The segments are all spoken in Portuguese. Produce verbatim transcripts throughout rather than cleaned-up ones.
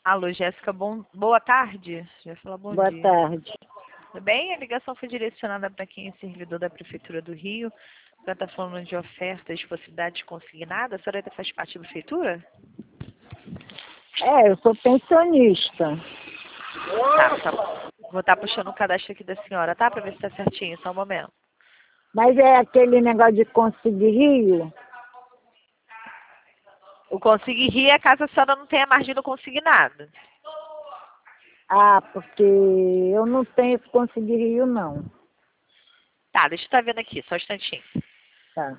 Alô, Jéssica, bom, boa tarde. Já falar bom Boa dia. tarde. Tudo bem? A ligação foi direcionada para quem é servidor da Prefeitura do Rio, para estar falando de ofertas de possibilidades consignadas. A senhora ainda faz parte da Prefeitura? É, eu sou pensionista. Tá, tá bom. Vou estar puxando o cadastro aqui da senhora, tá? Para ver se está certinho, só um momento. Mas é aquele negócio de conseguir rio? O Consigne Rio é caso a senhora não tenha margem do consignado. Ah, porque eu não tenho esse conseguir rio, não. Tá, deixa eu estar vendo aqui, só um instantinho. Tá.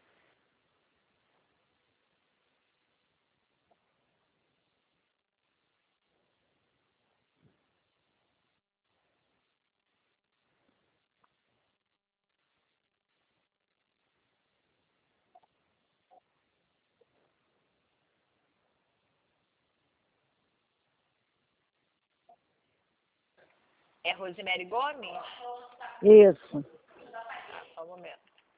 É Rosemary Gomes? Isso. Só um momento.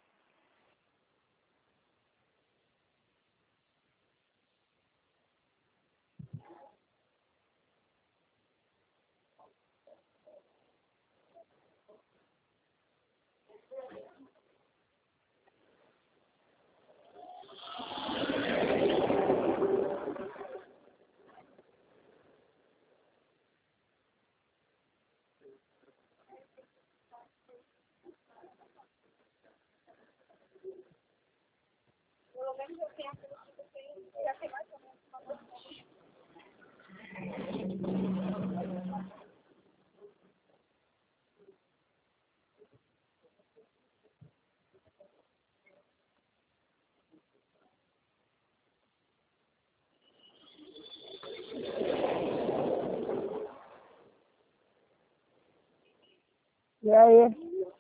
E aí?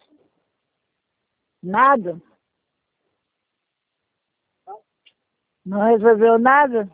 Nada? Não resolveu nada?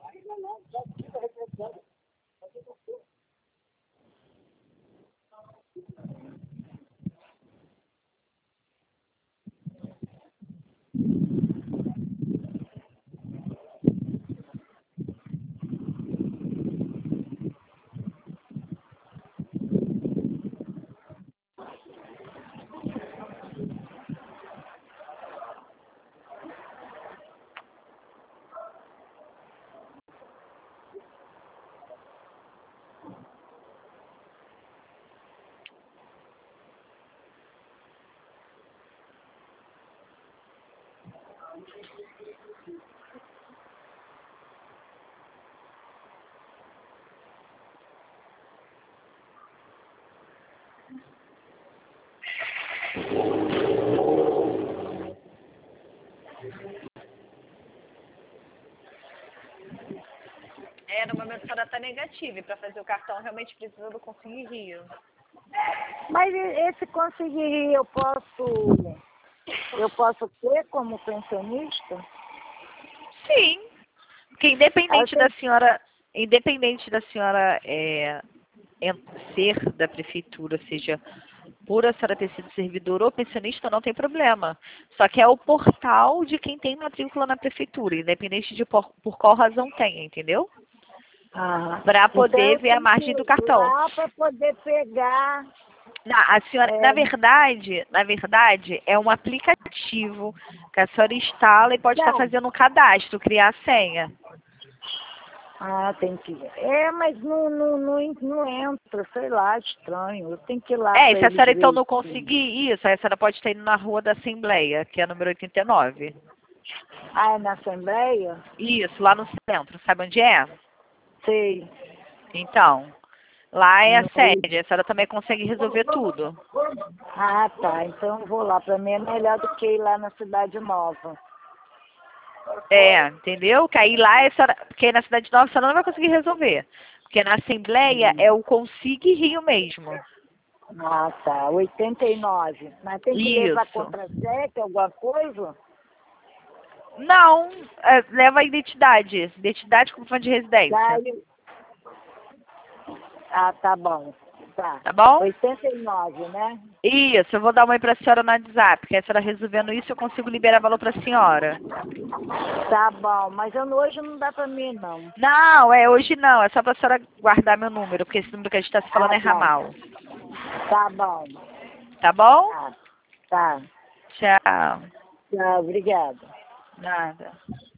É, no momento a senhora está negativa e para fazer o cartão realmente precisa do Consigne Rio. Mas e- esse conseguir rio eu posso, eu posso ter como pensionista? Sim, porque Aí eu independente da tenho, senhora, independente da senhora é, en- ser da prefeitura, seja por a senhora ter sido servidor ou pensionista, não tem problema. Só que é o portal de quem tem matrícula na prefeitura, independente de por, por qual razão tenha, entendeu? ah, Para então poder eu ver a tenho que margem do ir cartão. lá para poder pegar. Na, a senhora, na É, verdade, na verdade, é um aplicativo que a senhora instala e pode estar não. fazendo um cadastro, criar a senha. Ah, tem que ir. É, mas não, não, não, en- não entra, sei lá, estranho. Eu tenho que ir lá É, e para se a eles senhora então verem. não conseguir isso, aí a senhora pode estar indo na Rua da Assembleia, que é a número oitenta e nove. Ah, é na Assembleia? Isso, lá no centro, sabe onde é? Sei. Então, lá é a Não sei. sede, a senhora também consegue resolver tudo. Ah, tá. Então eu vou lá. Para mim é melhor do que ir lá na Cidade Nova. É, entendeu? Que aí lá, a senhora, porque na Cidade Nova a senhora não vai conseguir resolver. Porque na Assembleia é o Consigne Rio mesmo. Ah, tá. oitenta e nove. Mas tem que levar Isso. contra-cheque, alguma coisa? Não, é, leva a identidade. Identidade com fundo de residência. Daí... Ah, tá bom. Tá. Tá bom? oitenta e nove, né? Isso, eu vou dar uma oi para a senhora no WhatsApp, que a senhora resolvendo isso eu consigo liberar valor para a senhora. Tá bom, mas eu, hoje não dá pra mim, não. Não, é hoje não, é só para a senhora guardar meu número, porque esse número que a gente está se falando Ah, é tá. ramal. Tá bom. Tá bom? Tá. Tá. Tchau. Tchau, obrigada. Nada.